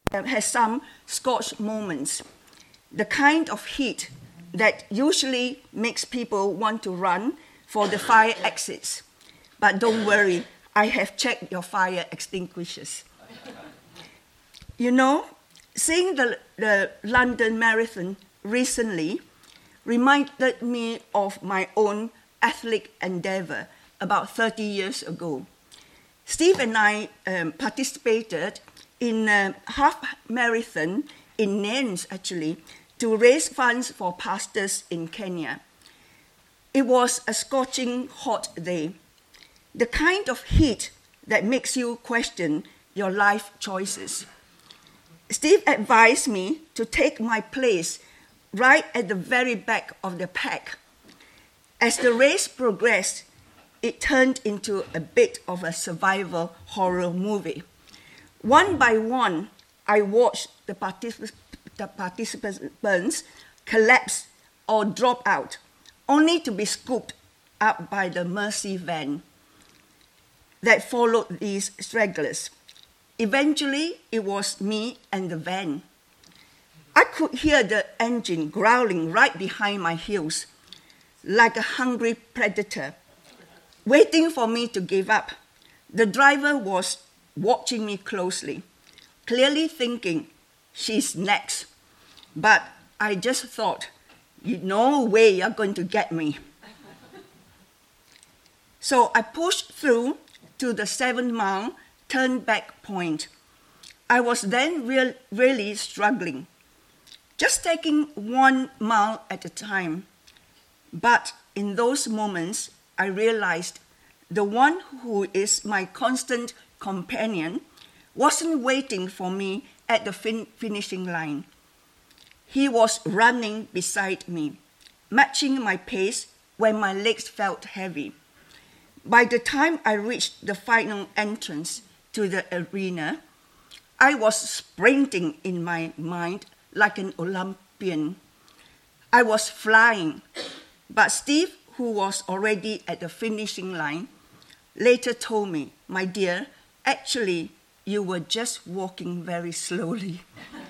has some scorch moments, the kind of heat that usually makes people want to run for the fire exits. But don't worry, I have checked your fire extinguishers. You know, seeing the London Marathon recently reminded me of my own athletic endeavor about 30 years ago. Steve and I participated in a half marathon in Nantes, actually, to raise funds for pastors in Kenya. It was a scorching hot day, the kind of heat that makes you question your life choices. Steve advised me to take my place right at the very back of the pack. As the race progressed, it turned into a bit of a survival horror movie. One by one, I watched the participants collapse or drop out, only to be scooped up by the Mercy van that followed these stragglers. Eventually, it was me and the van. I could hear the engine growling right behind my heels, like a hungry predator, waiting for me to give up. The driver was watching me closely, clearly thinking, she's next. But I just thought, no way you're going to get me. So I pushed through to the 7-mile turn-back point. I was then really struggling, just taking 1 mile at a time. But in those moments, I realized the one who is my constant companion wasn't waiting for me at the finishing line. He was running beside me, matching my pace when my legs felt heavy. By the time I reached the final entrance to the arena, I was sprinting in my mind like an Olympian. I was flying, but Steve, who was already at the finishing line, later told me, my dear, actually, you were just walking very slowly.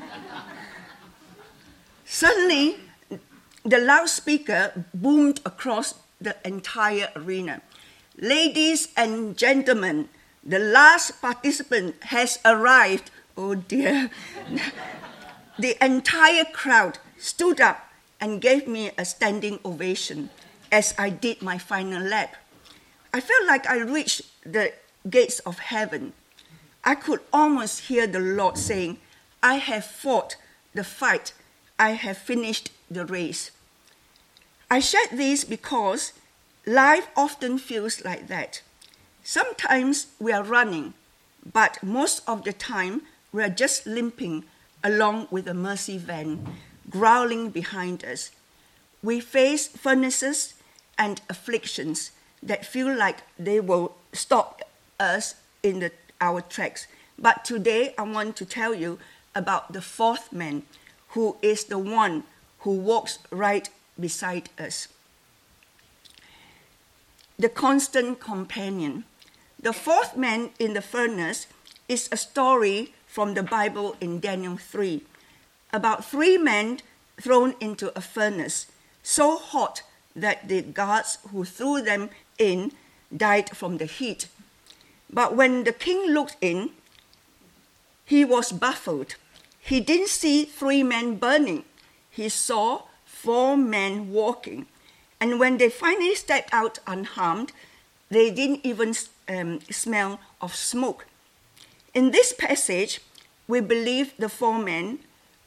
Suddenly, the loudspeaker boomed across the entire arena. Ladies and gentlemen, the last participant has arrived. Oh dear. The entire crowd stood up and gave me a standing ovation as I did my final lap. I felt like I reached the gates of heaven. I could almost hear the Lord saying, I have fought the fight. I have finished the race. I shared this because life often feels like that. Sometimes we are running, but most of the time we are just limping along with a Mercy van, growling behind us. We face furnaces and afflictions that feel like they will stop us in our tracks. But today I want to tell you about the fourth man, who is the one who walks right beside us. The constant companion. The fourth man in the furnace is a story from the Bible in Daniel 3, about 3 men thrown into a furnace, so hot that the guards who threw them in died from the heat. But when the king looked in, he was baffled. He didn't see 3 men burning. He saw 4 men walking. And when they finally stepped out unharmed, they didn't even smell of smoke. In this passage, we believe the fourth man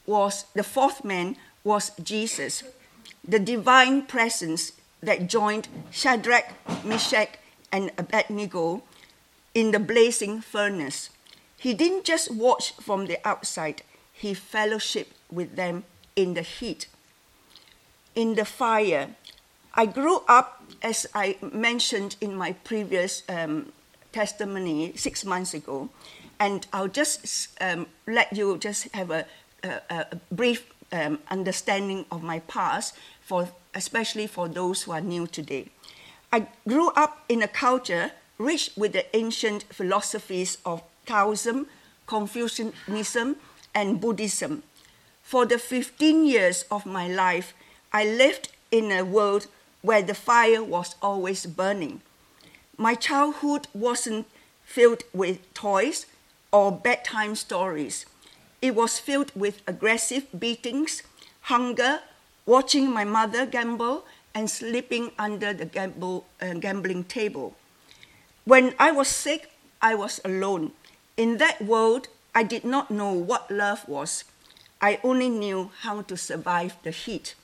was Jesus, the divine presence that joined Shadrach, Meshach, and Abednego in the blazing furnace. He didn't just watch from the outside, he fellowshiped with them in the heat, in the fire. I grew up, as I mentioned in my previous testimony 6 months ago, and I'll just let you just have a brief understanding of my past, especially for those who are new today. I grew up in a culture rich with the ancient philosophies of Taoism, Confucianism, and Buddhism. For the 15 years of my life, I lived in a world where the fire was always burning. My childhood wasn't filled with toys or bedtime stories. It was filled with aggressive beatings, hunger, watching my mother gamble, and sleeping under the gambling table. When I was sick, I was alone. In that world, I did not know what love was. I only knew how to survive the heat.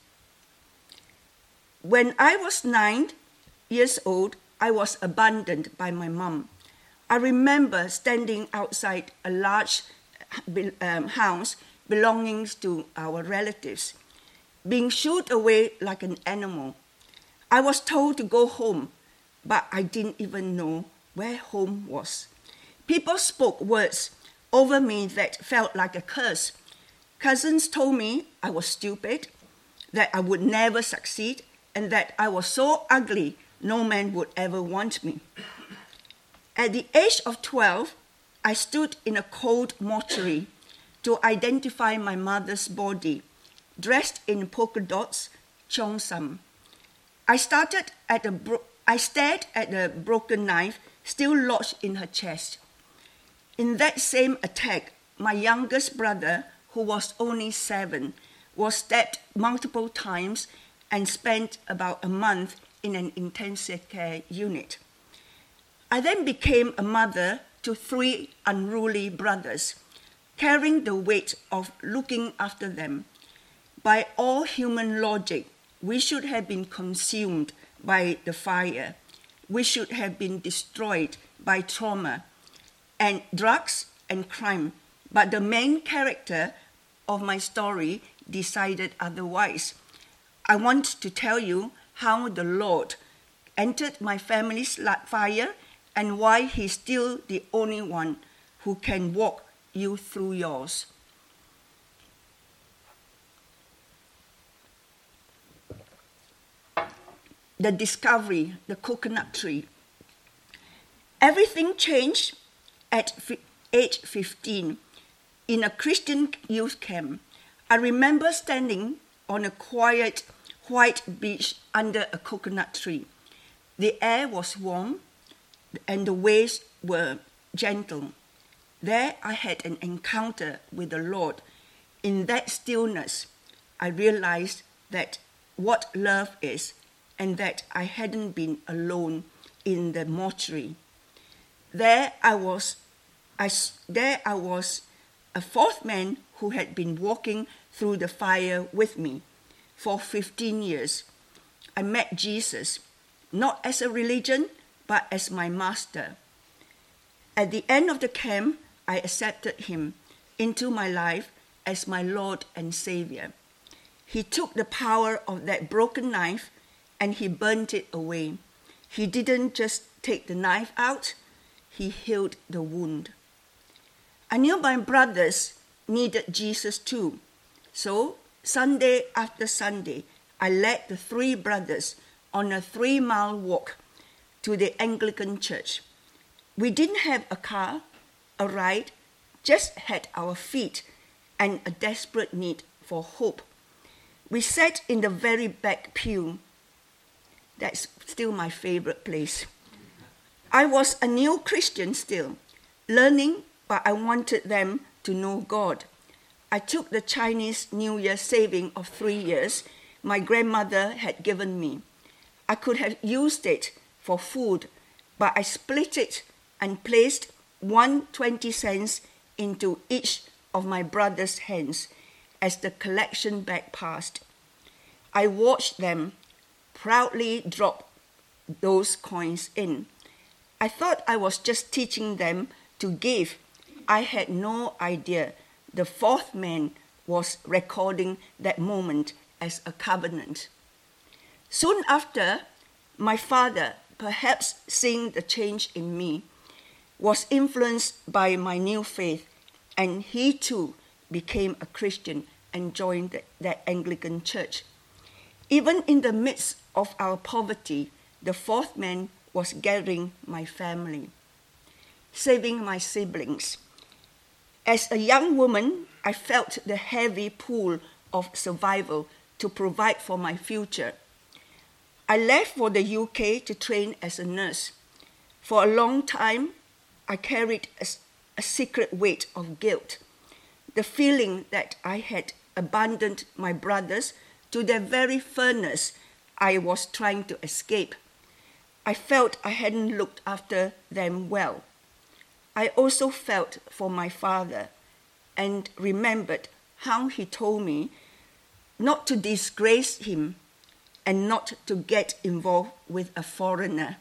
When I was 9 years old, I was abandoned by my mom. I remember standing outside a large house belonging to our relatives, being shooed away like an animal. I was told to go home, but I didn't even know where home was. People spoke words over me that felt like a curse. Cousins told me I was stupid, that I would never succeed, and that I was so ugly no man would ever want me. At the age of 12, I stood in a cold mortuary to identify my mother's body, dressed in polka dots, cheongsam. I stared at the broken knife still lodged in her chest. In that same attack, my youngest brother, who was only 7, was stabbed multiple times and spent about a month in an intensive care unit. I then became a mother to 3 unruly brothers, carrying the weight of looking after them. By all human logic, we should have been consumed by the fire. We should have been destroyed by trauma and drugs and crime. But the main character of my story decided otherwise. I want to tell you how the Lord entered my family's fire and why He's still the only one who can walk you through yours. The discovery, the coconut tree. Everything changed at age 15 in a Christian youth camp. I remember standing on a quiet white beach under a coconut tree. The air was warm and the waves were gentle. There I had an encounter with the Lord. In that stillness, I realized that what love is and that I hadn't been alone in the mortuary. There I was a 4th man who had been walking through the fire with me for 15 years. I met Jesus, not as a religion, but as my master. At the end of the camp, I accepted him into my life as my Lord and Savior. He took the power of that broken knife and he burnt it away. He didn't just take the knife out, he healed the wound. I knew my brothers needed Jesus too. So Sunday after Sunday, I led the 3 brothers on a 3-mile walk to the Anglican church. We didn't have a car, a ride, just had our feet and a desperate need for hope. We sat in the very back pew. That's still my favorite place. I was a new Christian still, learning, but I wanted them to know God. I took the Chinese New Year saving of 3 years my grandmother had given me. I could have used it for food, but I split it and placed 120 cents into each of my brother's hands as the collection bag passed. I watched them proudly drop those coins in. I thought I was just teaching them to give. I had no idea the 4th man was recording that moment as a covenant. Soon after, my father, perhaps seeing the change in me, was influenced by my new faith, and he too became a Christian and joined that Anglican church. Even in the midst of our poverty, the 4th man was gathering my family, saving my siblings. As a young woman, I felt the heavy pull of survival to provide for my future. I left for the UK to train as a nurse. For a long time, I carried a secret weight of guilt, the feeling that I had abandoned my brothers to their very furnace I was trying to escape. I felt I hadn't looked after them well. I also felt for my father and remembered how he told me not to disgrace him and not to get involved with a foreigner.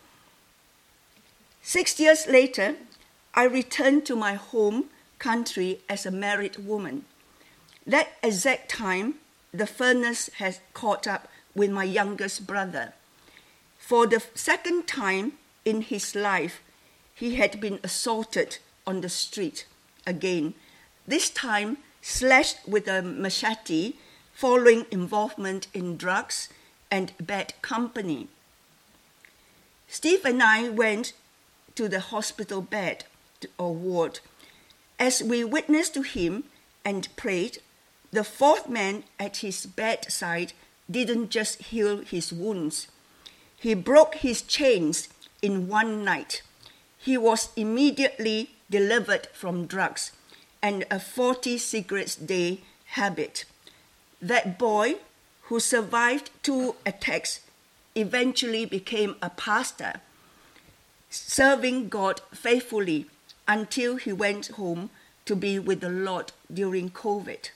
6 years later, I returned to my home country as a married woman. That exact time, the furnace had caught up with my youngest brother. For the second time in his life, he had been assaulted on the street again, this time slashed with a machete following involvement in drugs and bad company. Steve and I went to the hospital bed or ward. As we witnessed to him and prayed, the fourth man at his bedside didn't just heal his wounds. He broke his chains in one night. He was immediately delivered from drugs and a 40 cigarettes a day habit. That boy, who survived 2 attacks, eventually became a pastor, serving God faithfully until he went home to be with the Lord during COVID.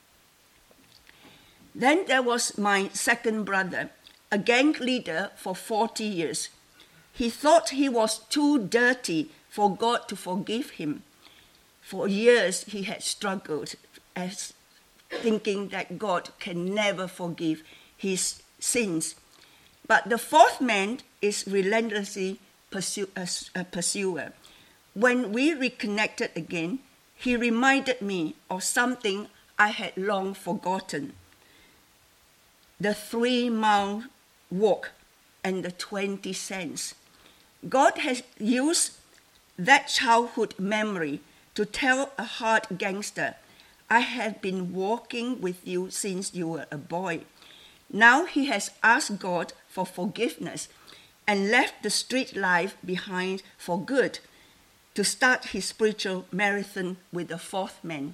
Then there was my second brother, a gang leader for 40 years. He thought he was too dirty for God to forgive him. For years he had struggled as thinking that God can never forgive his sins. But the fourth man is relentlessly a pursuer. When we reconnected again, he reminded me of something I had long forgotten: the 3-mile walk and the 20 cents. God has used that childhood memory to tell a hard gangster, I have been walking with you since you were a boy. Now he has asked God for forgiveness and left the street life behind for good to start his spiritual marathon with the fourth man.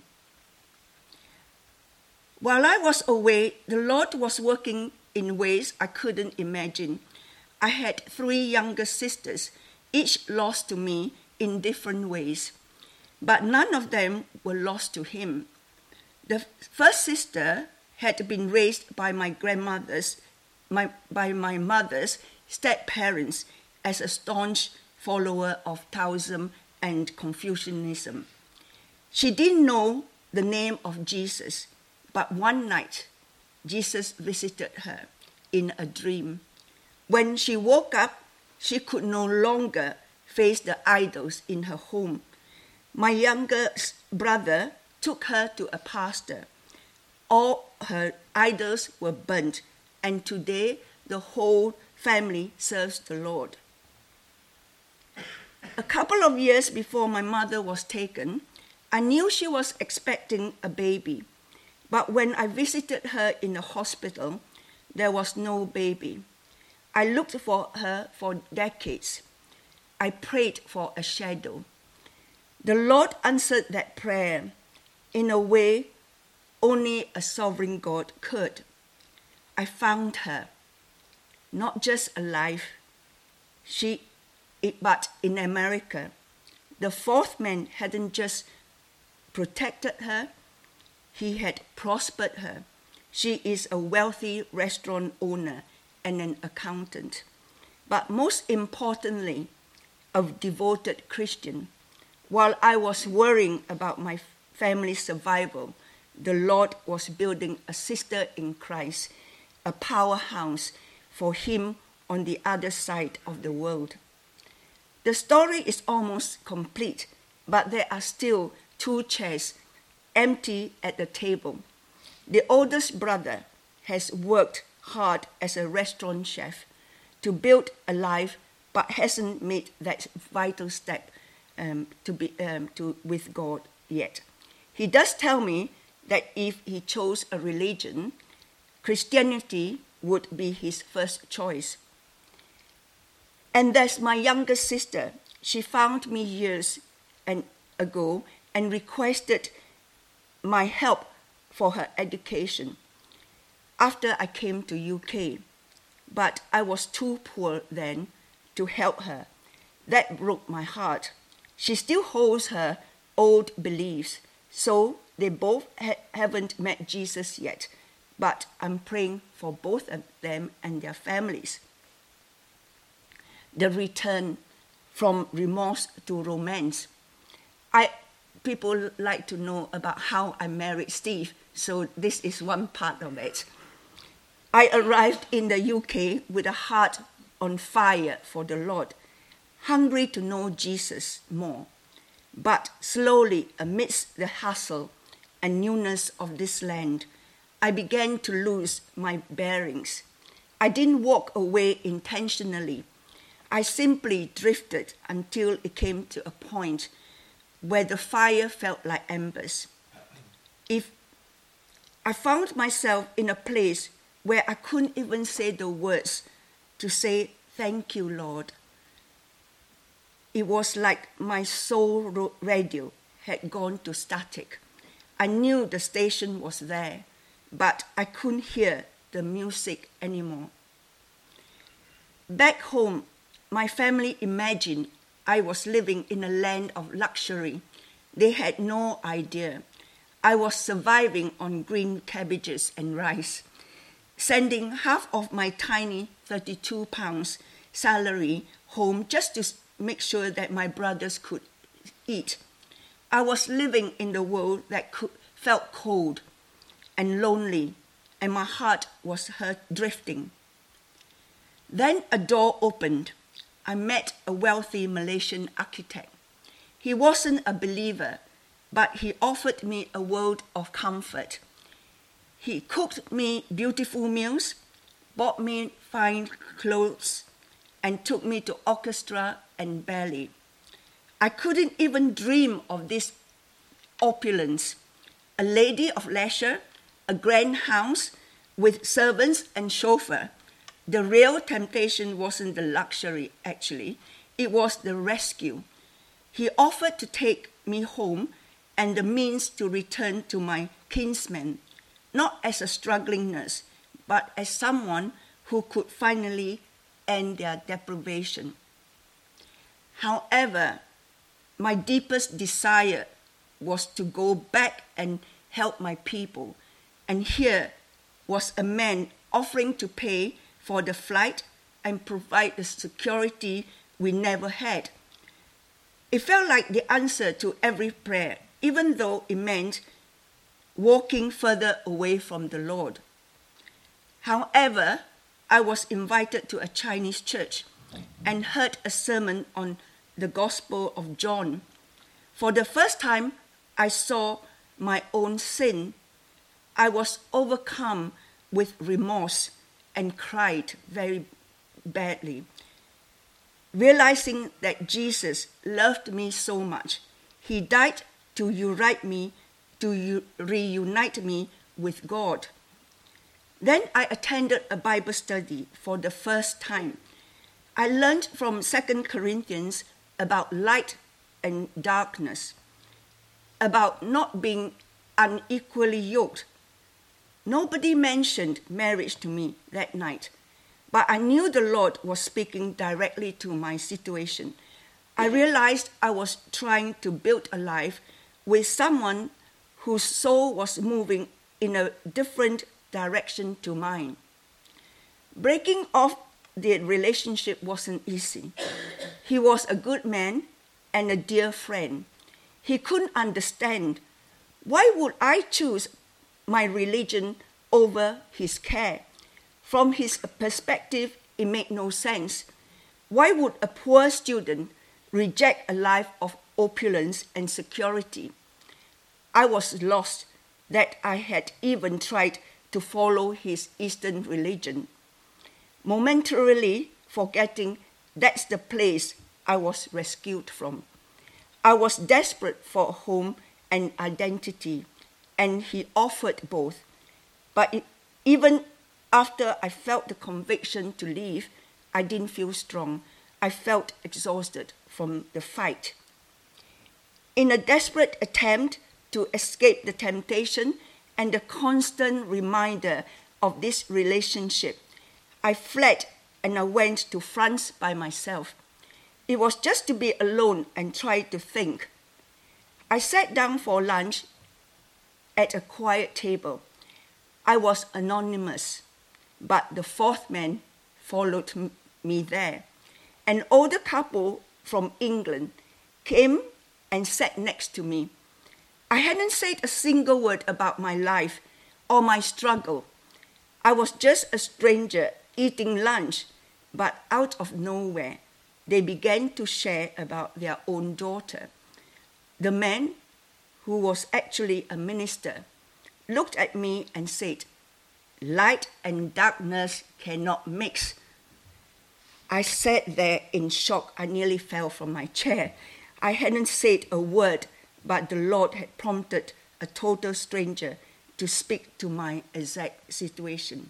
While I was away, the Lord was working in ways I couldn't imagine. I had 3 younger sisters, each lost to me in different ways, but none of them were lost to him. The first sister had been raised by my mother's step-parents as a staunch follower of Taoism and Confucianism. She didn't know the name of Jesus, but one night, Jesus visited her in a dream. When she woke up, she could no longer face the idols in her home. My younger brother took her to a pastor. All her idols were burnt, and today the whole family serves the Lord. A couple of years before my mother was taken, I knew she was expecting a baby. But when I visited her in the hospital, there was no baby. I looked for her for decades. I prayed for a shadow. The Lord answered that prayer in a way only a sovereign God could. I found her, not just alive, but in America. The fourth man hadn't just protected her, he had prospered her. She is a wealthy restaurant owner and an accountant. But most importantly, a devoted Christian. While I was worrying about my family's survival, the Lord was building a sister in Christ, a powerhouse for him on the other side of the world. The story is almost complete, but there are still 2 chairs empty at the table. The oldest brother has worked hard as a restaurant chef to build a life, but hasn't made that vital step with God yet. He does tell me that if he chose a religion, Christianity would be his first choice. And there's my younger sister. She found me years ago and requested my help for her education after I came to UK. But I was too poor then to help her. That broke my heart. She still holds her old beliefs, so they both haven't met Jesus yet. But I'm praying for both of them and their families. The return from remorse to romance. People like to know about how I married Steve, so this is one part of it. I arrived in the UK with a heart on fire for the Lord, hungry to know Jesus more. But slowly, amidst the hustle and newness of this land, I began to lose my bearings. I didn't walk away intentionally. I simply drifted until it came to a point where the fire felt like embers. I found myself in a place where I couldn't even say the words to say, "Thank you, Lord." It was like my soul radio had gone to static. I knew the station was there, but I couldn't hear the music anymore. Back home, my family imagined I was living in a land of luxury. They had no idea. I was surviving on green cabbages and rice, sending half of my tiny £32 salary home just to make sure that my brothers could eat. I was living in the world that felt cold and lonely, and my heart was drifting. Then a door opened. I met a wealthy Malaysian architect. He wasn't a believer, but he offered me a world of comfort. He cooked me beautiful meals, bought me fine clothes, and took me to orchestra and ballet. I couldn't even dream of this opulence. A lady of leisure, a grand house with servants and chauffeur. The real temptation wasn't the luxury, actually. It was the rescue. He offered to take me home and the means to return to my kinsmen, not as a struggling nurse, but as someone who could finally end their deprivation. However, my deepest desire was to go back and help my people. And here was a man offering to pay for the flight and provide the security we never had. It felt like the answer to every prayer, even though it meant walking further away from the Lord. However, I was invited to a Chinese church and heard a sermon on the Gospel of John. For the first time, I saw my own sin. I was overcome with remorse and cried very badly, realizing that Jesus loved me so much. He died to reunite me with God. Then I attended a Bible study for the first time. I learned from 2 Corinthians about light and darkness, about not being unequally yoked. Nobody mentioned marriage to me that night, but I knew the Lord was speaking directly to my situation. I realized I was trying to build a life with someone whose soul was moving in a different direction to mine. Breaking off the relationship wasn't easy. He was a good man and a dear friend. He couldn't understand. Why would I choose my religion over his care? From his perspective, it made no sense. Why would a poor student reject a life of opulence and security? I was lost that I had even tried to follow his Eastern religion, momentarily forgetting that's the place I was rescued from. I was desperate for a home and identity, and he offered both. But even after I felt the conviction to leave, I didn't feel strong. I felt exhausted from the fight. In a desperate attempt to escape the temptation and the constant reminder of this relationship, I fled and I went to France by myself. It was just to be alone and try to think. I sat down for lunch at a quiet table. I was anonymous, but the fourth man followed me there. An older couple from England came and sat next to me. I hadn't said a single word about my life or my struggle. I was just a stranger eating lunch, but out of nowhere, they began to share about their own daughter. The man, who was actually a minister, looked at me and said, "Light and darkness cannot mix." I sat there in shock. I nearly fell from my chair. I hadn't said a word, but the Lord had prompted a total stranger to speak to my exact situation.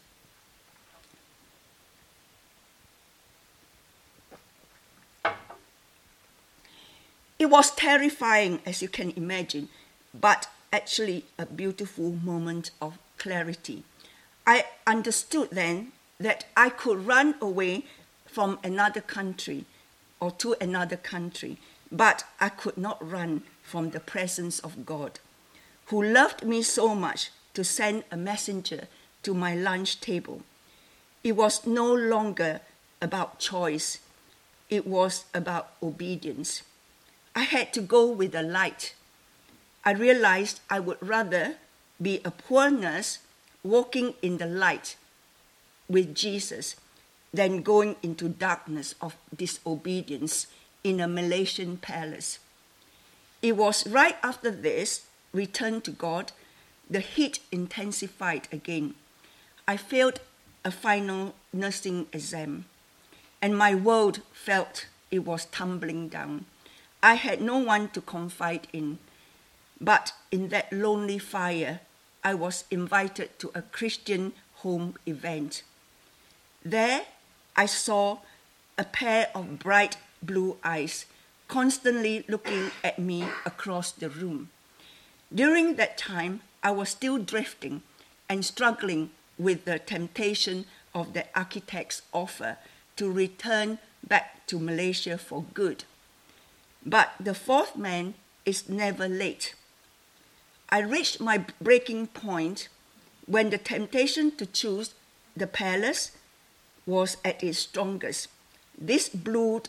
It was terrifying, as you can imagine, but actually a beautiful moment of clarity. I understood then that I could run away from another country or to another country, but I could not run from the presence of God, who loved me so much to send a messenger to my lunch table. It was no longer about choice. It was about obedience. I had to go with the light. I realized I would rather be a poor nurse walking in the light with Jesus than going into darkness of disobedience in a Malaysian palace. It was right after this return to God, the heat intensified again. I failed a final nursing exam, and my world felt it was tumbling down. I had no one to confide in, but in that lonely fire, I was invited to a Christian home event. There, I saw a pair of bright blue eyes constantly looking at me across the room. During that time, I was still drifting and struggling with the temptation of the architect's offer to return back to Malaysia for good. But the fourth man is never late. I reached my breaking point when the temptation to choose the palace was at its strongest. This blue-eyed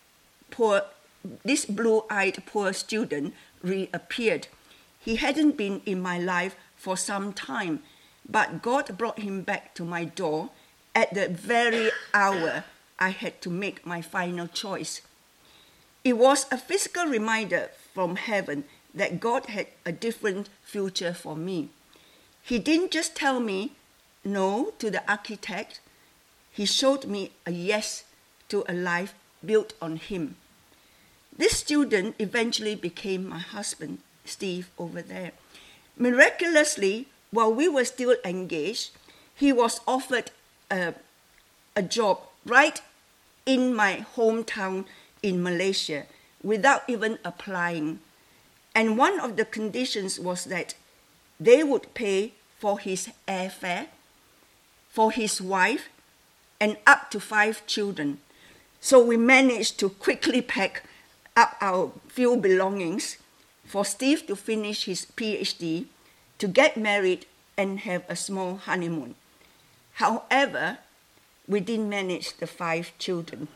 poor student reappeared. He hadn't been in my life for some time, but God brought him back to my door at the very hour I had to make my final choice. It was a physical reminder from heaven that God had a different future for me. He didn't just tell me no to the architect. He showed me a yes to a life built on him. This student eventually became my husband, Steve, over there. Miraculously, while we were still engaged, he was offered a job right in my hometown in Malaysia without even applying. And one of the conditions was that they would pay for his airfare, for his wife, and up to 5 children. So we managed to quickly pack up our few belongings for Steve to finish his PhD, to get married and have a small honeymoon. However, we didn't manage the 5 children.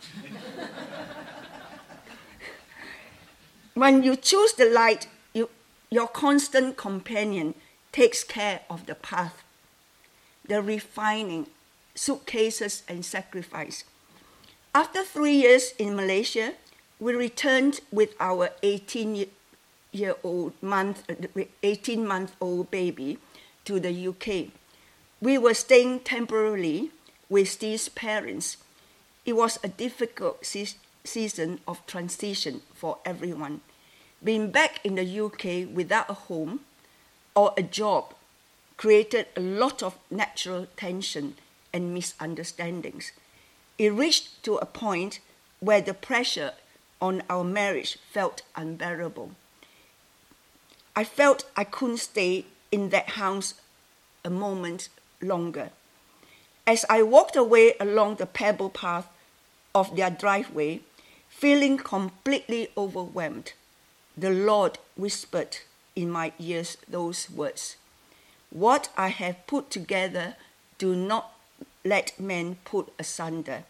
When you choose the light, your constant companion takes care of the path, the refining, suitcases, and sacrifice. After 3 years in Malaysia, we returned with our 18-month-old baby to the UK. We were staying temporarily with Steve's parents. It was a difficult season of transition for everyone. Being back in the UK without a home or a job created a lot of natural tension and misunderstandings. It reached to a point where the pressure on our marriage felt unbearable. I felt I couldn't stay in that house a moment longer. As I walked away along the pebble path of their driveway, feeling completely overwhelmed, the Lord whispered in my ears those words: "What I have put together, do not let men put asunder."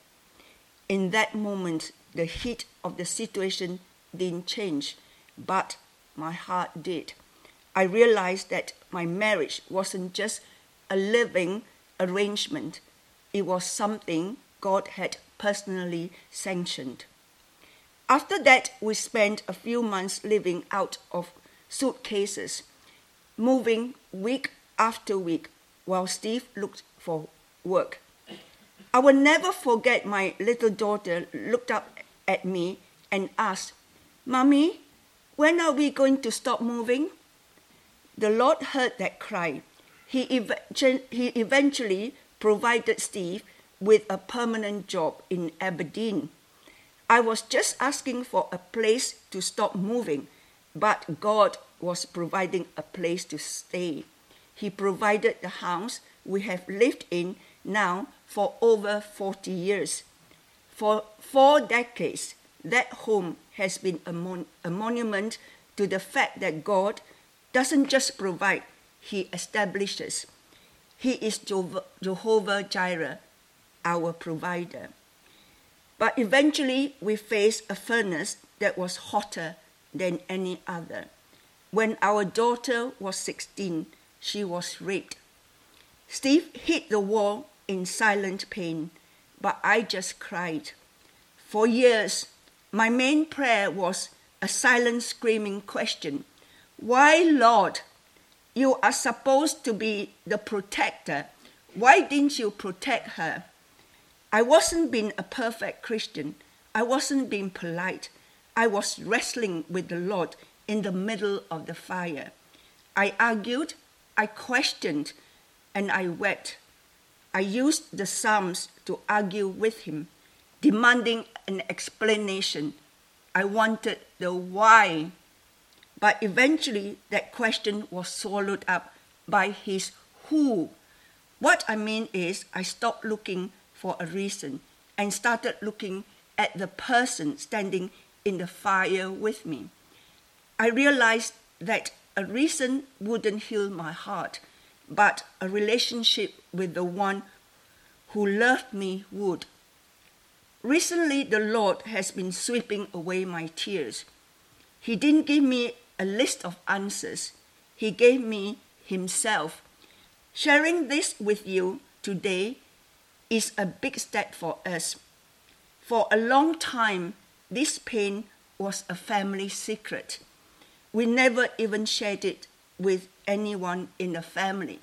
In that moment, the heat of the situation didn't change, but my heart did. I realized that my marriage wasn't just a living arrangement. It was something God had personally sanctioned. After that, we spent a few months living out of suitcases, moving week after week while Steve looked for work. I will never forget my little daughter looked up at me and asked, "Mommy, when are we going to stop moving?" The Lord heard that cry. He eventually provided Steve with a permanent job in Aberdeen. I was just asking for a place to stop moving, but God was providing a place to stay. He provided the house we have lived in now for over 40 years. For 4 decades, that home has been a monument to the fact that God doesn't just provide, He establishes. He is Jehovah Jireh, our provider. But eventually, we faced a furnace that was hotter than any other. When our daughter was 16, she was raped. Steve hit the wall in silent pain, but I just cried. For years, my main prayer was a silent screaming question: "Why, Lord? You are supposed to be the protector. Why didn't you protect her?" I wasn't being a perfect Christian. I wasn't being polite. I was wrestling with the Lord in the middle of the fire. I argued, I questioned, and I wept. I used the Psalms to argue with Him, demanding an explanation. I wanted the why. But eventually, that question was swallowed up by His who. What I mean is, I stopped looking for a reason and started looking at the person standing in the fire with me. I realized that a reason wouldn't heal my heart, but a relationship with the one who loved me would. Recently, the Lord has been sweeping away my tears. He didn't give me a list of answers. He gave me Himself. Sharing this with you today is a big step for us. For a long time, this pain was a family secret. We never even shared it with anyone in the family.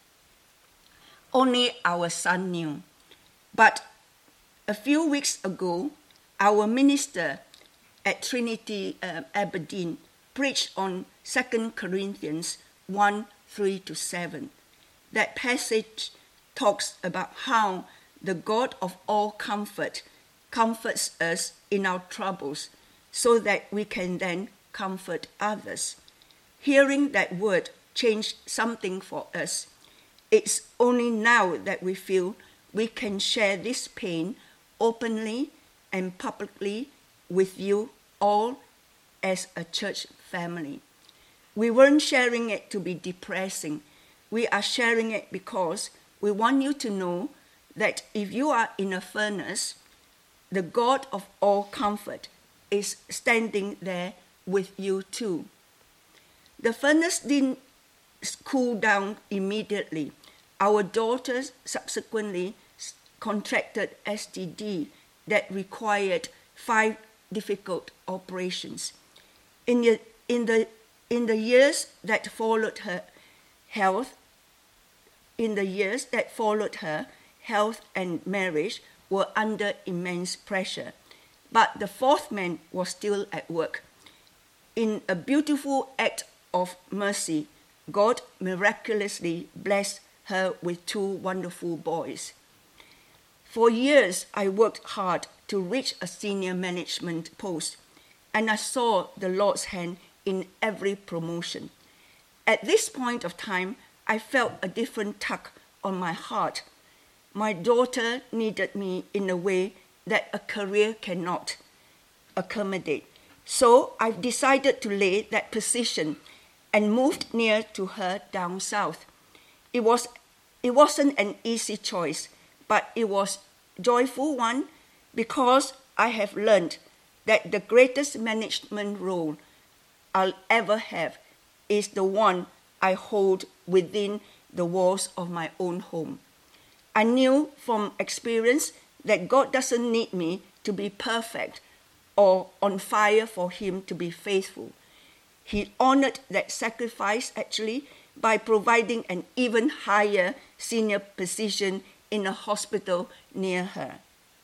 Only our son knew. But a few weeks ago, our minister at Trinity Aberdeen preached on 2 Corinthians 1:3-7. That passage talks about how the God of all comfort comforts us in our troubles so that we can then comfort others. Hearing that word changed something for us. It's only now that we feel we can share this pain openly and publicly with you all as a church family. We weren't sharing it to be depressing. We are sharing it because we want you to know that if you are in a furnace, the God of all comfort is standing there with you too. The furnace didn't cool down immediately. Our daughter subsequently contracted STD that required 5 difficult operations. In the years that followed her health and marriage were under immense pressure. But the 4th man was still at work. in a beautiful act of mercy, God miraculously blessed her with 2 wonderful boys. For years, I worked hard to reach a senior management post, and I saw the Lord's hand in every promotion. At this point of time, I felt a different tug on my heart. My daughter needed me in a way that a career cannot accommodate. So I decided to lay that position and moved near to her down south. It wasn't an easy choice, but it was a joyful one because I have learned that the greatest management role I'll ever have is the one I hold within the walls of my own home. I knew from experience that God doesn't need me to be perfect or on fire for him to be faithful. He honored that sacrifice actually by providing an even higher senior position in a hospital near her.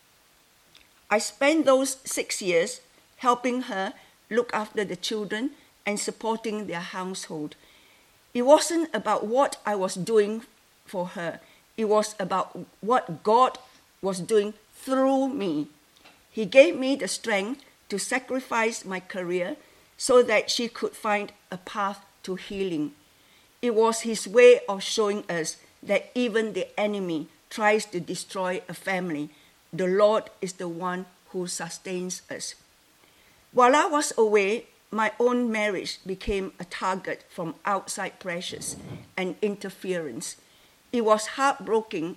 I spent those 6 years helping her look after the children and supporting their household. It wasn't about what I was doing for her. It was about what God was doing through me. He gave me the strength to sacrifice my career so that she could find a path to healing. It was his way of showing us that even the enemy tries to destroy a family, the Lord is the one who sustains us. While I was away, my own marriage became a target from outside pressures and interference. It was heartbreaking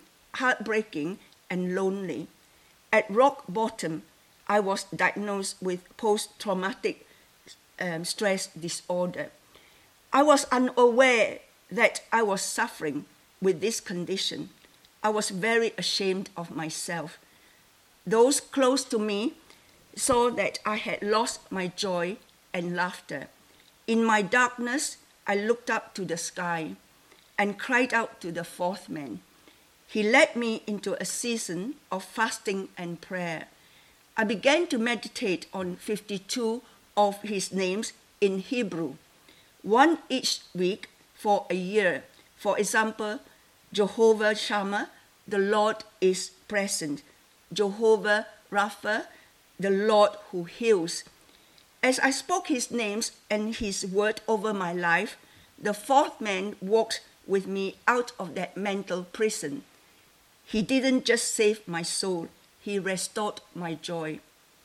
and lonely. At rock bottom, I was diagnosed with post-traumatic stress disorder. I was unaware that I was suffering with this condition. I was very ashamed of myself. Those close to me saw that I had lost my joy and laughter. In my darkness, I looked up to the sky and cried out to the fourth man. He led me into a season of fasting and prayer. I began to meditate on 52 of his names in Hebrew, one each week for a year. For example, Jehovah Shammah, the Lord is present. Jehovah Rapha, the Lord who heals. As I spoke his names and his word over my life, the fourth man walked with me out of that mental prison. He didn't just save my soul, he restored my joy.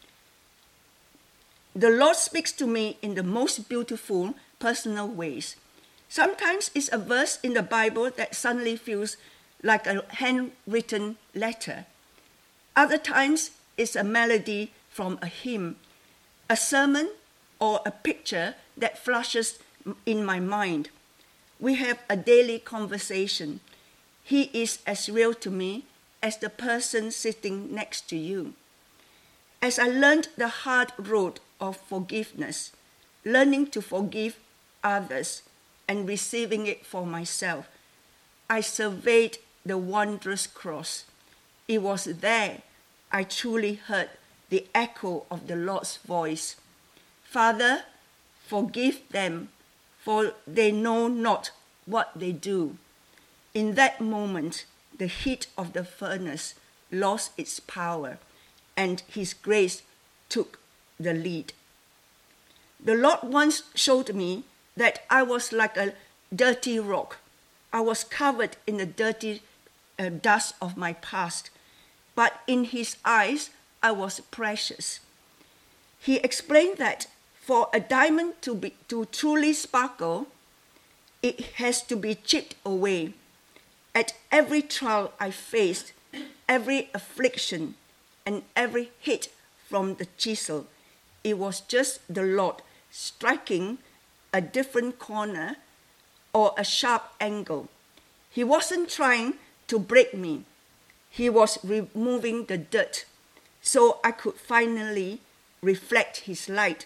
The Lord speaks to me in the most beautiful, personal ways. Sometimes it's a verse in the Bible that suddenly feels like a handwritten letter. Other times it's a melody from a hymn, a sermon, or a picture that flashes in my mind. We have a daily conversation. He is as real to me as the person sitting next to you. As I learned the hard road of forgiveness, learning to forgive others and receiving it for myself, I surveyed the wondrous cross. It was there I truly heard the echo of the Lord's voice. Father, forgive them, for they know not what they do. In that moment, the heat of the furnace lost its power, and his grace took the lead. The Lord once showed me that I was like a dirty rock. I was covered in the dirty dust of my past, but in his eyes, I was precious. He explained that for a diamond to truly sparkle, it has to be chipped away. At every trial I faced, every affliction, and every hit from the chisel, it was just the Lord striking a different corner or a sharp angle. He wasn't trying to break me. He was removing the dirt so I could finally reflect his light.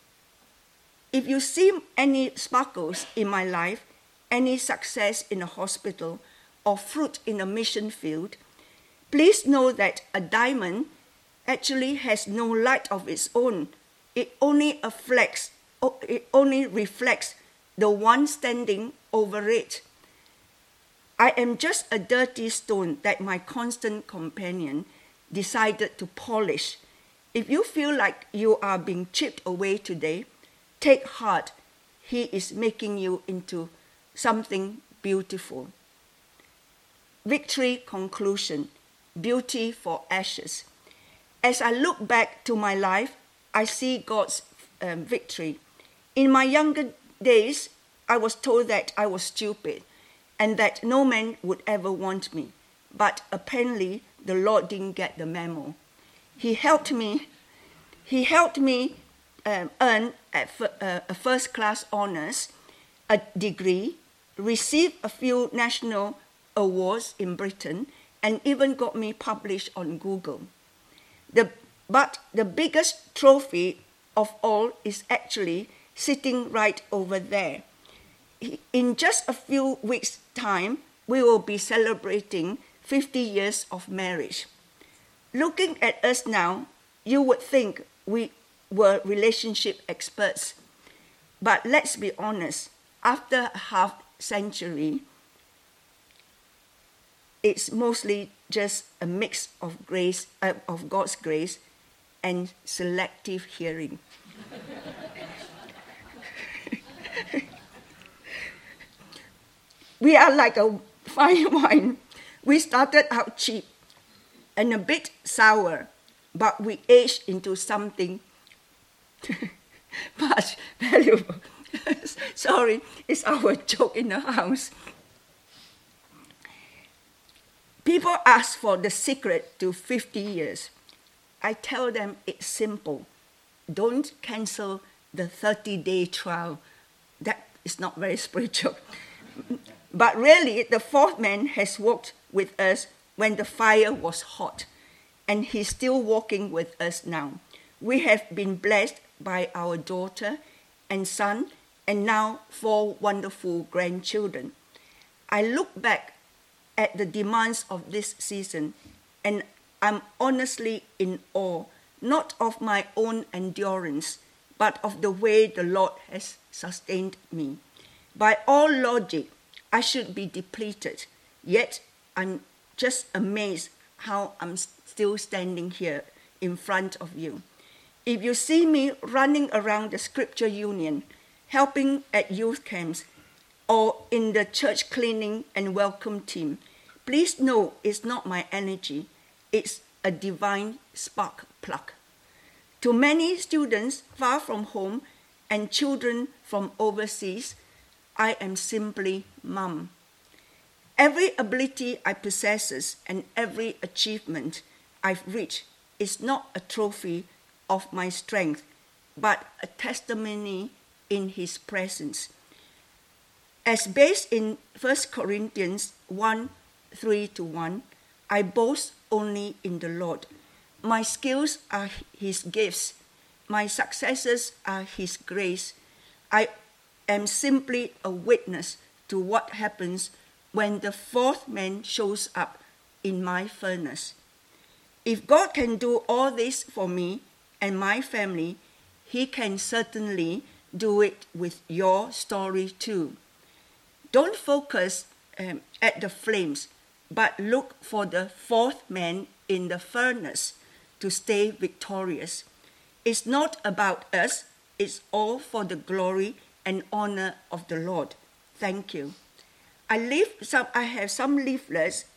If you see any sparkles in my life, any success in a hospital, or fruit in a mission field, please know that a diamond actually has no light of its own. It only reflects it only reflects the one standing over it. I am just a dirty stone that my constant companion decided to polish. If you feel like you are being chipped away today, take heart. He is making you into something beautiful. Victory conclusion, beauty for ashes. As I look back to my life, I see God's victory. In my younger days, I was told that I was stupid and that no man would ever want me. But apparently, the Lord didn't get the memo. He helped me earn a first-class honors, a degree, receive a few national awards in Britain, and even got me published on Google. But the biggest trophy of all is actually sitting right over there. In just a few weeks' time, we will be celebrating 50 years of marriage. Looking at us now, you would think we were relationship experts. But let's be honest, after a half century, it's mostly just a mix of grace, of God's grace and selective hearing. We are like a fine wine. We started out cheap and a bit sour, but we aged into something much valuable. Sorry, it's our joke in the house. People ask for the secret to 50 years. I tell them it's simple. Don't cancel the 30-day trial. That is not very spiritual. But really, the fourth man has walked with us when the fire was hot, and he's still walking with us now. We have been blessed by our daughter and son, and now 4 wonderful grandchildren. I look back at the demands of this season, and I'm honestly in awe, not of my own endurance, but of the way the Lord has sustained me. By all logic, I should be depleted, yet I'm just amazed how I'm still standing here in front of you. If you see me running around the Scripture Union, helping at youth camps, or in the church cleaning and welcome team, please know it's not my energy, it's a divine spark plug. To many students far from home and children from overseas, I am simply mum. Every ability I possess and every achievement I've reached is not a trophy of my strength, but a testimony in His presence. As based in 1 Corinthians 1:3-1, I boast only in the Lord. My skills are His gifts. My successes are His grace. I am simply a witness to what happens when the fourth man shows up in my furnace. If God can do all this for me and my family, He can certainly do it with your story too. Don't focus at the flames, but look for the fourth man in the furnace to stay victorious. It's not about us, it's all for the glory and honor of the Lord. Thank you. I have some leaflets